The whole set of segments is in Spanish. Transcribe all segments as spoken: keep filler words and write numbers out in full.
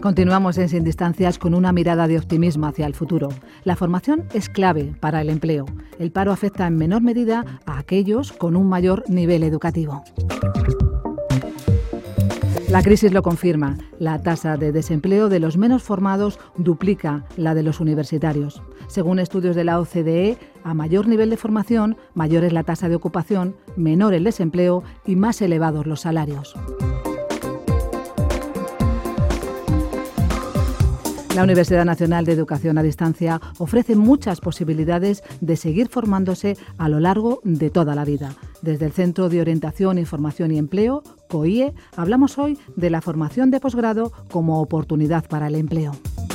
Continuamos en Sin Distancias con una mirada de optimismo hacia el futuro. La formación es clave para el empleo. El paro afecta en menor medida a aquellos con un mayor nivel educativo. La crisis lo confirma. La tasa de desempleo de los menos formados duplica la de los universitarios. Según estudios de la O C D E, a mayor nivel de formación, mayor es la tasa de ocupación, menor el desempleo y más elevados los salarios. La Universidad Nacional de Educación a Distancia ofrece muchas posibilidades de seguir formándose a lo largo de toda la vida. Desde el Centro de Orientación, Información y Empleo, C O I E, hablamos hoy de la formación de posgrado como oportunidad para el empleo.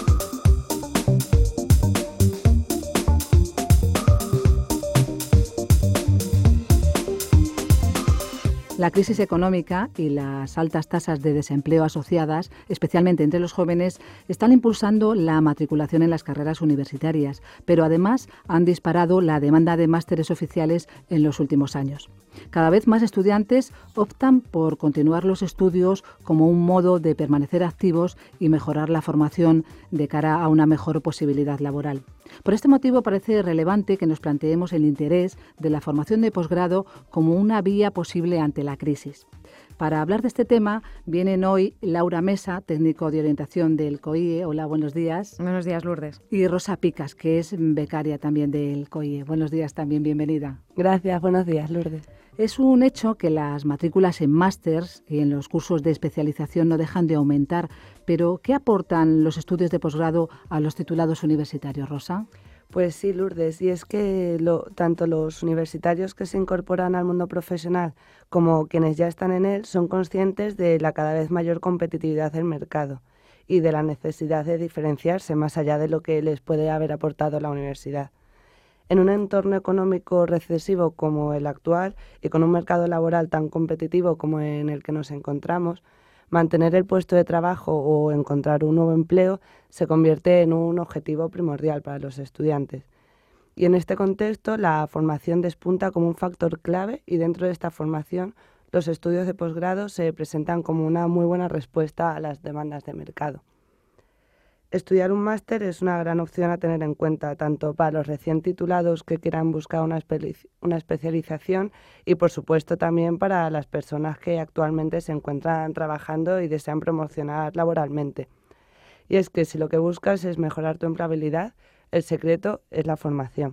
La crisis económica y las altas tasas de desempleo asociadas, especialmente entre los jóvenes, están impulsando la matriculación en las carreras universitarias, pero además han disparado la demanda de másteres oficiales en los últimos años. Cada vez más estudiantes optan por continuar los estudios como un modo de permanecer activos y mejorar la formación de cara a una mejor posibilidad laboral. Por este motivo parece relevante que nos planteemos el interés de la formación de posgrado como una vía posible ante la crisis. Para hablar de este tema vienen hoy Laura Mesa, técnico de orientación del C O I E. Hola, buenos días. Buenos días, Lourdes. Y Rosa Picas, que es becaria también del C O I E. Buenos días también, bienvenida. Gracias, buenos días, Lourdes. Es un hecho que las matrículas en másters y en los cursos de especialización no dejan de aumentar, pero ¿qué aportan los estudios de posgrado a los titulados universitarios, Rosa? Pues sí, Lourdes, y es que lo, tanto los universitarios que se incorporan al mundo profesional como quienes ya están en él son conscientes de la cada vez mayor competitividad del mercado y de la necesidad de diferenciarse más allá de lo que les puede haber aportado la universidad. En un entorno económico recesivo como el actual y con un mercado laboral tan competitivo como en el que nos encontramos, mantener el puesto de trabajo o encontrar un nuevo empleo se convierte en un objetivo primordial para los estudiantes. Y en este contexto, la formación despunta como un factor clave y dentro de esta formación, los estudios de posgrado se presentan como una muy buena respuesta a las demandas de mercado. Estudiar un máster es una gran opción a tener en cuenta, tanto para los recién titulados que quieran buscar una, espe- una especialización y, por supuesto, también para las personas que actualmente se encuentran trabajando y desean promocionar laboralmente. Y es que si lo que buscas es mejorar tu empleabilidad, el secreto es la formación.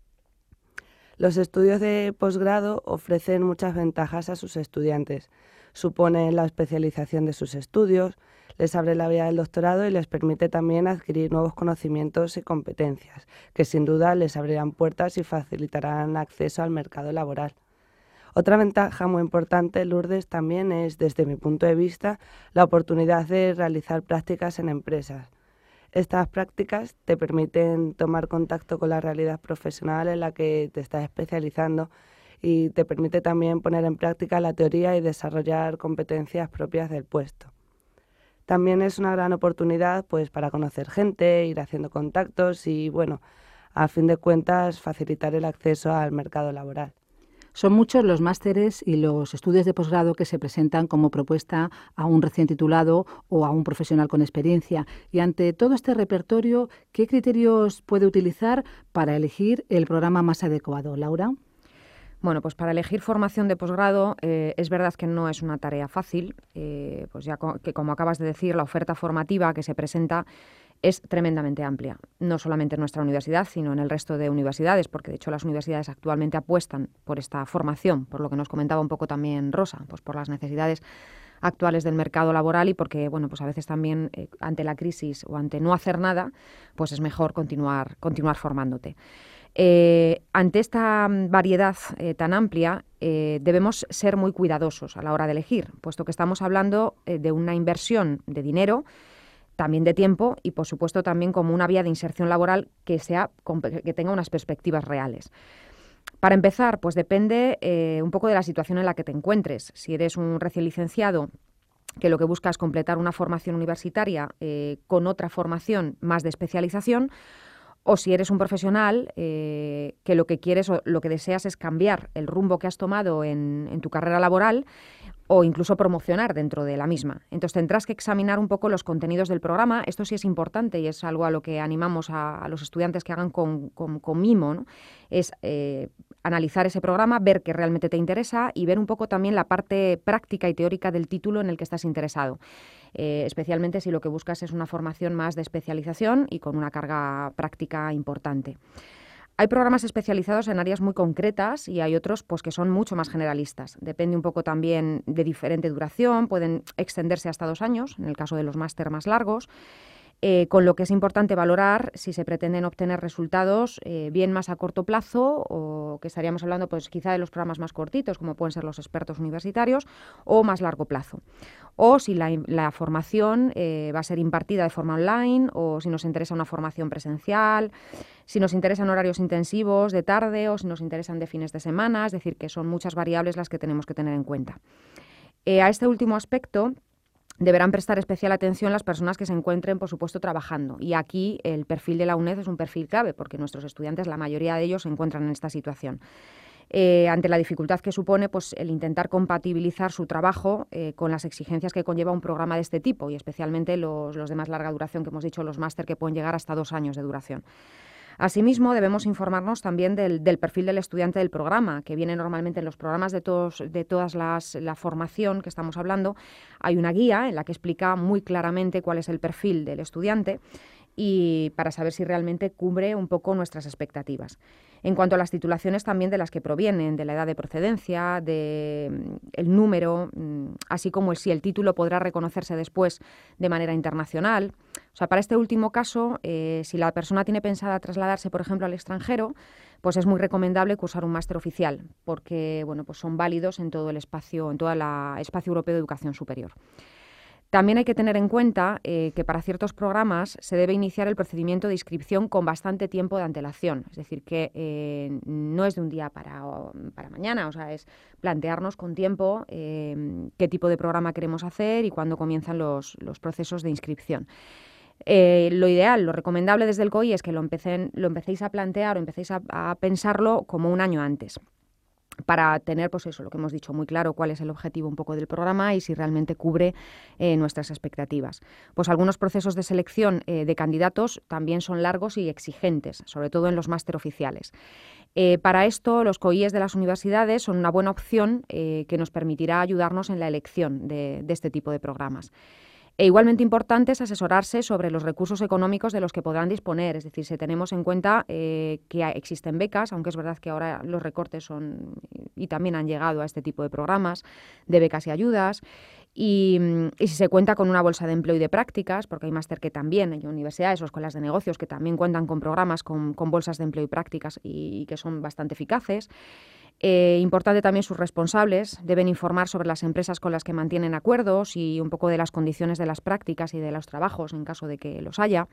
Los estudios de posgrado ofrecen muchas ventajas a sus estudiantes. Suponen la especialización de sus estudios, les abre la vía del doctorado y les permite también adquirir nuevos conocimientos y competencias, que sin duda les abrirán puertas y facilitarán acceso al mercado laboral. Otra ventaja muy importante, Lourdes, también es, desde mi punto de vista, la oportunidad de realizar prácticas en empresas. Estas prácticas te permiten tomar contacto con la realidad profesional en la que te estás especializando y te permite también poner en práctica la teoría y desarrollar competencias propias del puesto. También es una gran oportunidad pues, para conocer gente, ir haciendo contactos y, bueno, a fin de cuentas, facilitar el acceso al mercado laboral. Son muchos los másteres y los estudios de posgrado que se presentan como propuesta a un recién titulado o a un profesional con experiencia. Y ante todo este repertorio, ¿qué criterios puede utilizar para elegir el programa más adecuado? Laura. Bueno, pues para elegir formación de posgrado eh, es verdad que no es una tarea fácil, eh, pues ya co- que como acabas de decir, la oferta formativa que se presenta es tremendamente amplia, no solamente en nuestra universidad, sino en el resto de universidades, porque de hecho las universidades actualmente apuestan por esta formación, por lo que nos comentaba un poco también Rosa, pues por las necesidades actuales del mercado laboral y porque, bueno, pues a veces también eh, ante la crisis o ante no hacer nada, pues es mejor continuar, continuar formándote. Eh, ante esta variedad eh, tan amplia, eh, debemos ser muy cuidadosos a la hora de elegir, puesto que estamos hablando eh, de una inversión de dinero, también de tiempo y, por supuesto, también como una vía de inserción laboral que, sea, que tenga unas perspectivas reales. Para empezar, pues depende eh, un poco de la situación en la que te encuentres. Si eres un recién licenciado que lo que busca es completar una formación universitaria eh, con otra formación más de especialización, O si eres un profesional eh, que lo que quieres o lo que deseas es cambiar el rumbo que has tomado en, en tu carrera laboral o incluso promocionar dentro de la misma. Entonces tendrás que examinar un poco los contenidos del programa. Esto sí es importante y es algo a lo que animamos a, a los estudiantes que hagan con, con, con mimo, ¿no? Es eh, analizar ese programa, ver qué realmente te interesa y ver un poco también la parte práctica y teórica del título en el que estás interesado. Eh, especialmente si lo que buscas es una formación más de especialización y con una carga práctica importante. Hay programas especializados en áreas muy concretas y hay otros pues, que son mucho más generalistas. Depende un poco también de diferente duración, pueden extenderse hasta dos años, en el caso de los máster más largos, eh, con lo que es importante valorar si se pretenden obtener resultados eh, bien más a corto plazo o que estaríamos hablando pues, quizá de los programas más cortitos, como pueden ser los expertos universitarios, o más largo plazo. O si la, la formación eh, va a ser impartida de forma online o si nos interesa una formación presencial, si nos interesan horarios intensivos de tarde o si nos interesan de fines de semana, es decir, que son muchas variables las que tenemos que tener en cuenta. Eh, a este último aspecto deberán prestar especial atención las personas que se encuentren, por supuesto, trabajando. Y aquí el perfil de la UNED es un perfil clave porque nuestros estudiantes, la mayoría de ellos, se encuentran en esta situación. Eh, ante la dificultad que supone pues, el intentar compatibilizar su trabajo eh, con las exigencias que conlleva un programa de este tipo y especialmente los, los de más larga duración que hemos dicho, los máster que pueden llegar hasta dos años de duración. Asimismo, debemos informarnos también del, del perfil del estudiante del programa, que viene normalmente en los programas de, todos, de todas las la formación que estamos hablando. Hay una guía en la que explica muy claramente cuál es el perfil del estudiante y para saber si realmente cubre un poco nuestras expectativas. En cuanto a las titulaciones también de las que provienen, de la edad de procedencia, de el número, así como el, si el título podrá reconocerse después de manera internacional. O sea, para este último caso, eh, si la persona tiene pensada trasladarse, por ejemplo, al extranjero, pues es muy recomendable cursar un máster oficial, porque bueno, pues son válidos en todo el espacio, en todo el espacio europeo de educación superior. También hay que tener en cuenta eh, que para ciertos programas se debe iniciar el procedimiento de inscripción con bastante tiempo de antelación. Es decir, que eh, no es de un día para, para mañana, o sea, es plantearnos con tiempo eh, qué tipo de programa queremos hacer y cuándo comienzan los, los procesos de inscripción. Eh, lo ideal, lo recomendable desde el C O I es que lo, empecen, lo empecéis a plantear o empecéis a, a pensarlo como un año antes, para tener, pues eso, lo que hemos dicho, muy claro cuál es el objetivo un poco del programa y si realmente cubre eh, nuestras expectativas. Pues algunos procesos de selección eh, de candidatos también son largos y exigentes, sobre todo en los máster oficiales. Eh, para esto, los C O Ies de las universidades son una buena opción eh, que nos permitirá ayudarnos en la elección de, de este tipo de programas. E igualmente importante es asesorarse sobre los recursos económicos de los que podrán disponer, es decir, si tenemos en cuenta eh, que existen becas, aunque es verdad que ahora los recortes son y también han llegado a este tipo de programas de becas y ayudas, y, y si se cuenta con una bolsa de empleo y de prácticas, porque hay máster que también, hay universidades o escuelas de negocios que también cuentan con programas con, con bolsas de empleo y prácticas y, y que son bastante eficaces. Eh, importante también sus responsables deben informar sobre las empresas con las que mantienen acuerdos y un poco de las condiciones de las prácticas y de los trabajos en caso de que los haya.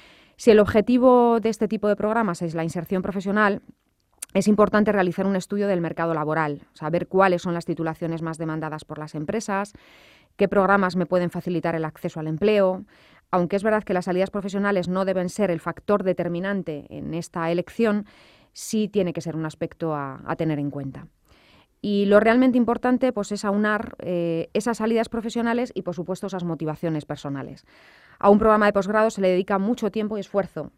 Si el objetivo de este tipo de programas es la inserción profesional, es importante realizar un estudio del mercado laboral, saber cuáles son las titulaciones más demandadas por las empresas, qué programas me pueden facilitar el acceso al empleo. Aunque es verdad que las salidas profesionales no deben ser el factor determinante en esta elección, sí tiene que ser un aspecto a, a tener en cuenta. Y lo realmente importante pues, es aunar eh, esas salidas profesionales y, por supuesto, esas motivaciones personales. A un programa de posgrado se le dedica mucho tiempo y esfuerzo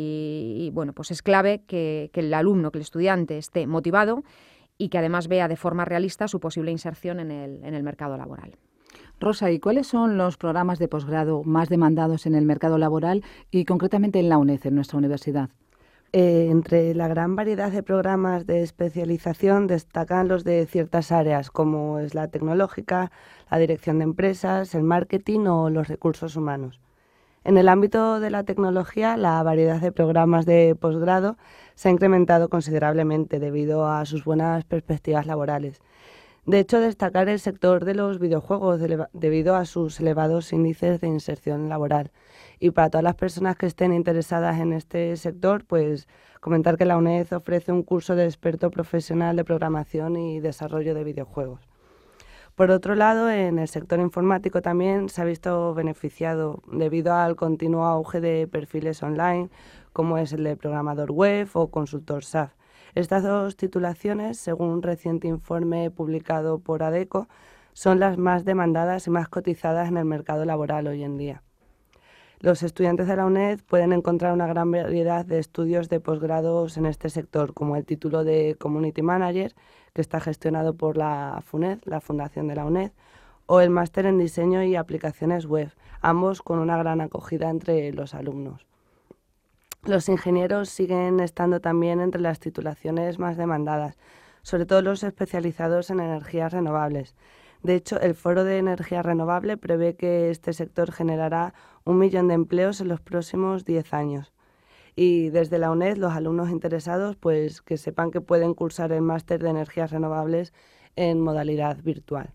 y, y bueno, pues es clave que, que el alumno, que el estudiante esté motivado y que además vea de forma realista su posible inserción en el, en el mercado laboral. Rosa, ¿y cuáles son los programas de posgrado más demandados en el mercado laboral y concretamente en la UNED, en nuestra universidad? Eh, entre la gran variedad de programas de especialización destacan los de ciertas áreas, como es la tecnológica, la dirección de empresas, el marketing o los recursos humanos. En el ámbito de la tecnología, la variedad de programas de posgrado se ha incrementado considerablemente debido a sus buenas perspectivas laborales. De hecho, destacar el sector de los videojuegos debido a sus elevados índices de inserción laboral. Y para todas las personas que estén interesadas en este sector, pues comentar que la UNED ofrece un curso de experto profesional de programación y desarrollo de videojuegos. Por otro lado, en el sector informático también se ha visto beneficiado debido al continuo auge de perfiles online, como es el de programador web o consultor S A F. Estas dos titulaciones, según un reciente informe publicado por ADECO, son las más demandadas y más cotizadas en el mercado laboral hoy en día. Los estudiantes de la UNED pueden encontrar una gran variedad de estudios de posgrados en este sector, como el título de Community Manager, que está gestionado por la FUNED, la Fundación de la UNED, o el máster en Diseño y Aplicaciones Web, ambos con una gran acogida entre los alumnos. Los ingenieros siguen estando también entre las titulaciones más demandadas, sobre todo los especializados en energías renovables. De hecho, el Foro de Energía Renovable prevé que este sector generará un millón de empleos en los próximos diez años. Y desde la UNED, los alumnos interesados, pues que sepan que pueden cursar el máster de energías renovables en modalidad virtual.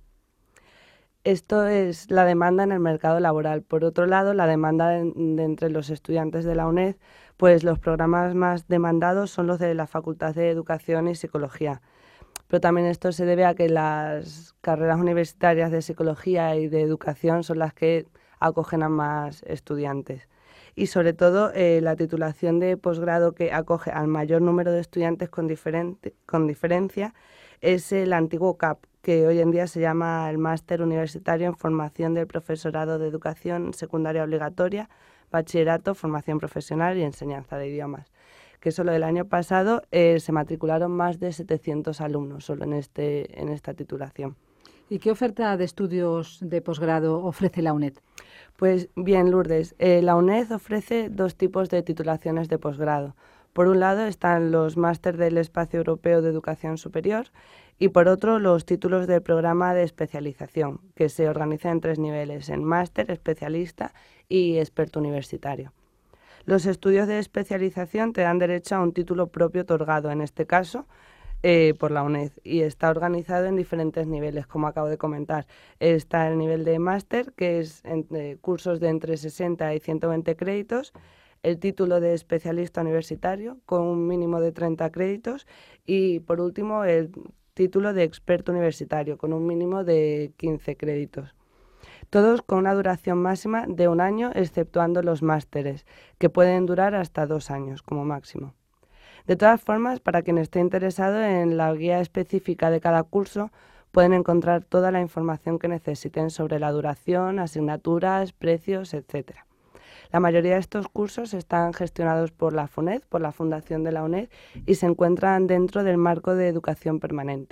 Esto es la demanda en el mercado laboral. Por otro lado, la demanda de, de entre los estudiantes de la UNED, pues los programas más demandados son los de la Facultad de Educación y Psicología. Pero también esto se debe a que las carreras universitarias de psicología y de educación son las que acogen a más estudiantes. Y sobre todo eh, la titulación de posgrado que acoge al mayor número de estudiantes con, diferente, con diferencia es el antiguo C A P, que hoy en día se llama el Máster Universitario en Formación del Profesorado de Educación Secundaria Obligatoria, Bachillerato, Formación Profesional y Enseñanza de Idiomas, que solo el año pasado eh, se matricularon más de setecientos alumnos solo en, este, en esta titulación. ¿Y qué oferta de estudios de posgrado ofrece la UNED? Pues bien, Lourdes, eh, la UNED ofrece dos tipos de titulaciones de posgrado. Por un lado están los máster del Espacio Europeo de Educación Superior y por otro los títulos del programa de especialización, que se organiza en tres niveles, en máster, especialista y experto universitario. Los estudios de especialización te dan derecho a un título propio otorgado, en este caso, eh, por la UNED, y está organizado en diferentes niveles, como acabo de comentar. Está el nivel de máster, que es entre cursos de entre sesenta y ciento veinte créditos, el título de especialista universitario, con un mínimo de treinta créditos, y por último el título de experto universitario, con un mínimo de quince créditos. Todos con una duración máxima de un año, exceptuando los másteres, que pueden durar hasta dos años como máximo. De todas formas, para quien esté interesado en la guía específica de cada curso, pueden encontrar toda la información que necesiten sobre la duración, asignaturas, precios, etcétera. La mayoría de estos cursos están gestionados por la FUNED, por la Fundación de la UNED, y se encuentran dentro del marco de educación permanente.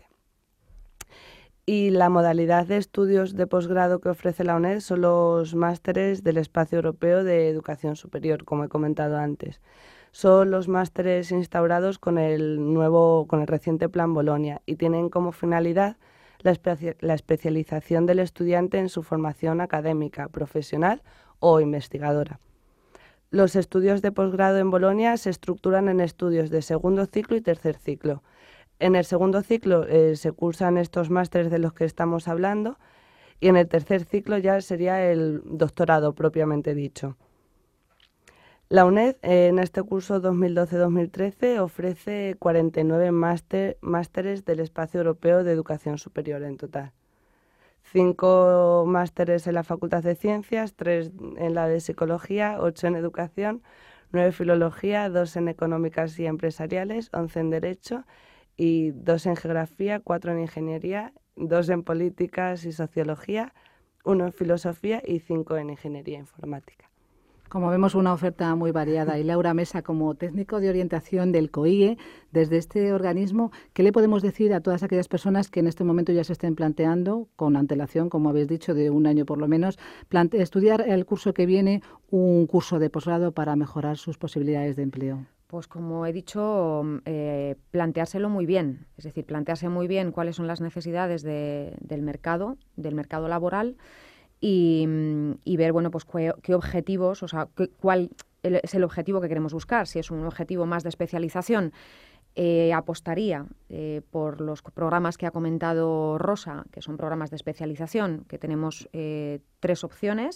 Y la modalidad de estudios de posgrado que ofrece la UNED son los másteres del Espacio Europeo de Educación Superior, como he comentado antes. Son los másteres instaurados con el nuevo, con el reciente Plan Bolonia y tienen como finalidad la, espe- la especialización del estudiante en su formación académica, profesional o investigadora. Los estudios de posgrado en Bolonia se estructuran en estudios de segundo ciclo y tercer ciclo. En el segundo ciclo eh, se cursan estos másteres de los que estamos hablando y en el tercer ciclo ya sería el doctorado propiamente dicho. La UNED eh, en este curso dos mil doce dos mil trece ofrece cuarenta y nueve máster, másteres del Espacio Europeo de Educación Superior en total. Cinco másteres en la Facultad de Ciencias, tres en la de Psicología, ocho en Educación, nueve en Filología, dos en Económicas y Empresariales, once en Derecho y dos en Geografía, cuatro en Ingeniería, dos en Políticas y Sociología, uno en Filosofía y cinco en Ingeniería Informática. Como vemos, una oferta muy variada. Y Laura Mesa, como técnico de orientación del COIE, desde este organismo, ¿qué le podemos decir a todas aquellas personas que en este momento ya se estén planteando, con antelación, como habéis dicho, de un año por lo menos, plante- estudiar el curso que viene, un curso de posgrado para mejorar sus posibilidades de empleo? Pues como he dicho, eh, planteárselo muy bien, es decir, plantearse muy bien cuáles son las necesidades de, del mercado, del mercado laboral y, y ver, bueno, pues qué, qué objetivos, o sea, qué, cuál es el objetivo que queremos buscar. Si es un objetivo más de especialización, eh, apostaría eh, por los programas que ha comentado Rosa, que son programas de especialización, que tenemos eh, tres opciones,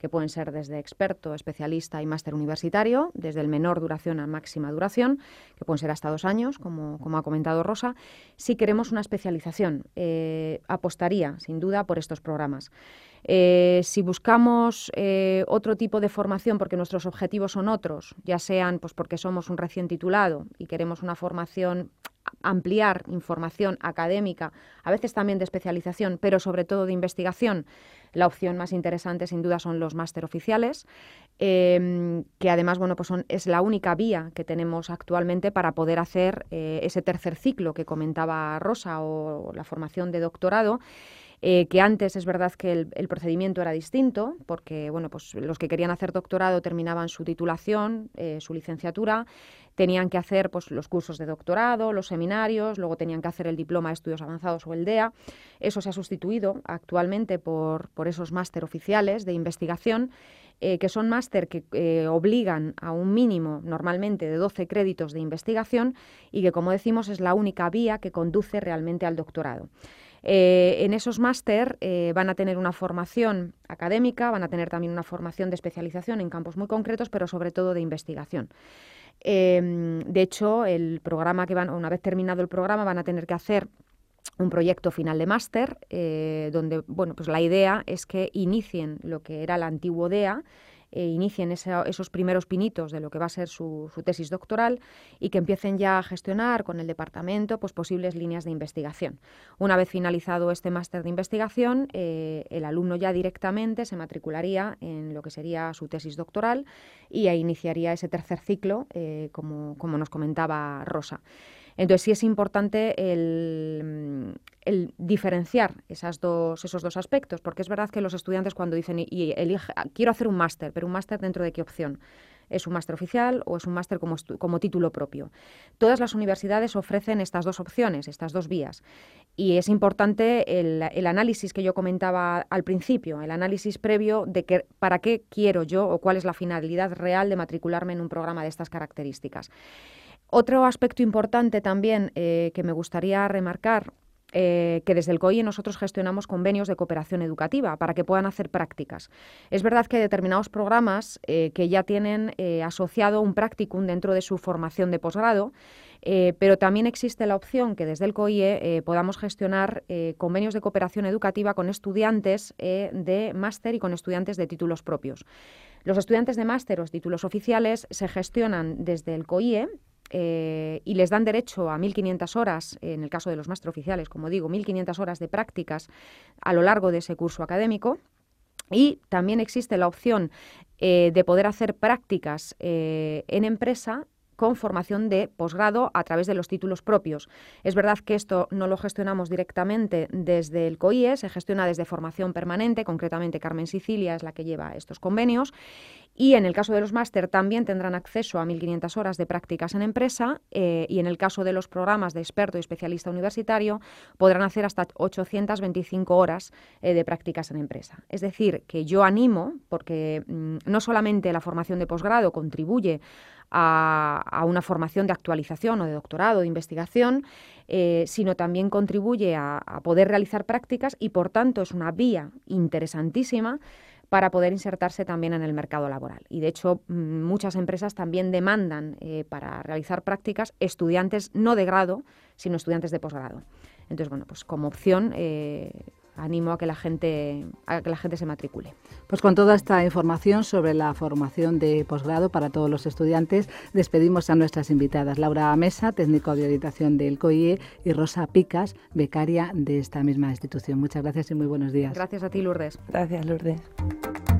que pueden ser desde experto, especialista y máster universitario, desde el menor duración a máxima duración, que pueden ser hasta dos años, como, como ha comentado Rosa. Si queremos una especialización, eh, apostaría sin duda por estos programas. Eh, si buscamos eh, otro tipo de formación porque nuestros objetivos son otros, ya sean pues porque somos un recién titulado y queremos una formación, ampliar información académica, a veces también de especialización, pero sobre todo de investigación, la opción más interesante sin duda son los máster oficiales, eh, que además bueno, pues son, es la única vía que tenemos actualmente para poder hacer eh, ese tercer ciclo que comentaba Rosa o la formación de doctorado. Eh, que antes es verdad que el, el procedimiento era distinto, porque bueno, pues los que querían hacer doctorado terminaban su titulación, eh, su licenciatura, tenían que hacer pues, los cursos de doctorado, los seminarios, luego tenían que hacer el diploma de estudios avanzados o el D E A. Eso se ha sustituido actualmente por, por esos máster oficiales de investigación, eh, que son máster que eh, obligan a un mínimo normalmente de doce créditos de investigación y que, como decimos, es la única vía que conduce realmente al doctorado. Eh, en esos máster eh, van a tener una formación académica, van a tener también una formación de especialización en campos muy concretos, pero sobre todo de investigación. Eh, de hecho, el programa que van, una vez terminado el programa, van a tener que hacer un proyecto final de máster, eh, donde bueno, pues la idea es que inicien lo que era el antiguo D E A, eh, inicien esa, esos primeros pinitos de lo que va a ser su, su tesis doctoral y que empiecen ya a gestionar con el departamento pues, posibles líneas de investigación. Una vez finalizado este máster de investigación, eh, el alumno ya directamente se matricularía en lo que sería su tesis doctoral y ahí iniciaría ese tercer ciclo, eh, como, como nos comentaba Rosa. Entonces sí es importante el, el diferenciar esas dos, esos dos aspectos, porque es verdad que los estudiantes cuando dicen y, y elige, quiero hacer un máster, pero un máster ¿dentro de qué opción? ¿Es un máster oficial o es un máster como, como título propio? Todas las universidades ofrecen estas dos opciones, estas dos vías. Y es importante el, el análisis que yo comentaba al principio, el análisis previo de que, para qué quiero yo o cuál es la finalidad real de matricularme en un programa de estas características. Otro aspecto importante también eh, que me gustaría remarcar, eh, que desde el C O I E nosotros gestionamos convenios de cooperación educativa para que puedan hacer prácticas. Es verdad que hay determinados programas eh, que ya tienen eh, asociado un practicum dentro de su formación de posgrado, eh, pero también existe la opción que desde el C O I E eh, podamos gestionar eh, convenios de cooperación educativa con estudiantes eh, de máster y con estudiantes de títulos propios. Los estudiantes de máster o títulos oficiales se gestionan desde el C O I E, Eh, y les dan derecho a mil quinientas horas, eh, en el caso de los máster oficiales, como digo, mil quinientas horas de prácticas a lo largo de ese curso académico. Y también existe la opción eh, de poder hacer prácticas eh, en empresa con formación de posgrado a través de los títulos propios. Es verdad que esto no lo gestionamos directamente desde el C O I E, se gestiona desde formación permanente, concretamente Carmen Sicilia es la que lleva estos convenios. Y en el caso de los máster también tendrán acceso a mil quinientas horas de prácticas en empresa eh, y en el caso de los programas de experto y especialista universitario podrán hacer hasta ochocientas veinticinco horas eh, de prácticas en empresa. Es decir, que yo animo, porque mmm, no solamente la formación de posgrado contribuye a, a una formación de actualización o de doctorado, de investigación, eh, sino también contribuye a, a poder realizar prácticas y, por tanto, es una vía interesantísima para poder insertarse también en el mercado laboral. Y, de hecho, muchas empresas también demandan eh, para realizar prácticas estudiantes no de grado, sino estudiantes de posgrado. Entonces, bueno, pues como opción eh, animo a que la gente a que la gente se matricule. Pues con toda esta información sobre la formación de posgrado para todos los estudiantes, despedimos a nuestras invitadas. Laura Mesa, técnico de orientación del C O I E, y Rosa Picas, becaria de esta misma institución. Muchas gracias y muy buenos días. Gracias a ti, Lourdes. Gracias, Lourdes.